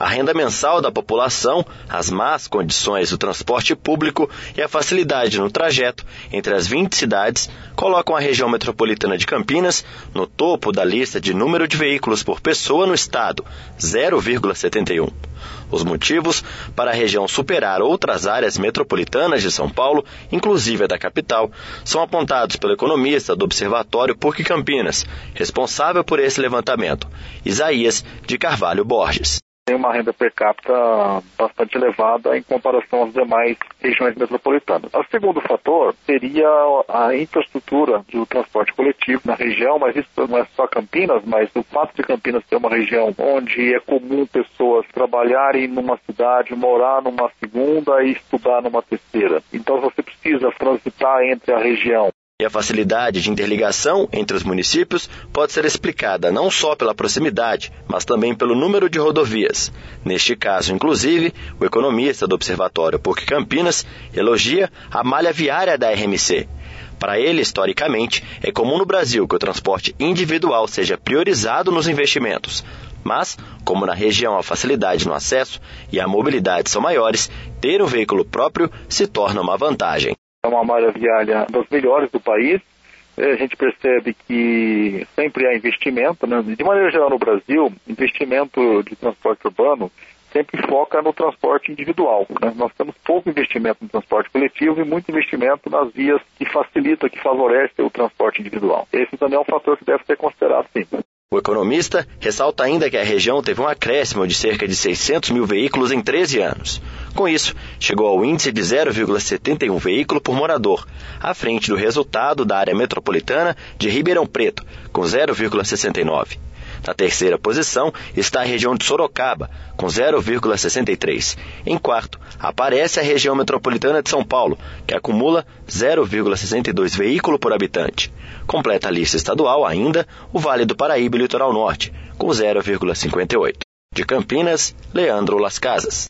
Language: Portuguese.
A renda mensal da população, as más condições do transporte público e a facilidade no trajeto entre as 20 cidades colocam a região metropolitana de Campinas no topo da lista de número de veículos por pessoa no estado, 0,71. Os motivos para a região superar outras áreas metropolitanas de São Paulo, inclusive a da capital, são apontados pelo economista do Observatório PUC Campinas, responsável por esse levantamento, Isaías de Carvalho Borges. Tem uma renda per capita bastante elevada em comparação às demais regiões metropolitanas. O segundo fator seria a infraestrutura do transporte coletivo na região, mas isso não é só Campinas, mas o fato de Campinas ser uma região onde é comum pessoas trabalharem numa cidade, morar numa segunda e estudar numa terceira. Então você precisa transitar entre a região. E a facilidade de interligação entre os municípios pode ser explicada não só pela proximidade, mas também pelo número de rodovias. Neste caso, inclusive, o economista do Observatório PUC Campinas elogia a malha viária da RMC. Para ele, historicamente, é comum no Brasil que o transporte individual seja priorizado nos investimentos. Mas, como na região a facilidade no acesso e a mobilidade são maiores, ter um veículo próprio se torna uma vantagem. É uma malha viária das melhores do país. A gente percebe que sempre há investimento, né? De maneira geral no Brasil, investimento de transporte urbano sempre foca no transporte individual, né? Nós temos pouco investimento no transporte coletivo e muito investimento nas vias que facilita, que favorece o transporte individual. Esse também é um fator que deve ser considerado, sim. O economista ressalta ainda que a região teve um acréscimo de cerca de 600 mil veículos em 13 anos. Com isso, chegou ao índice de 0,71 veículo por morador, à frente do resultado da área metropolitana de Ribeirão Preto, com 0,69. Na terceira posição está a região de Sorocaba, com 0,63. Em quarto, aparece a região metropolitana de São Paulo, que acumula 0,62 veículo por habitante. Completa a lista estadual ainda o Vale do Paraíba e Litoral Norte, com 0,58. De Campinas, Leandro Las Casas.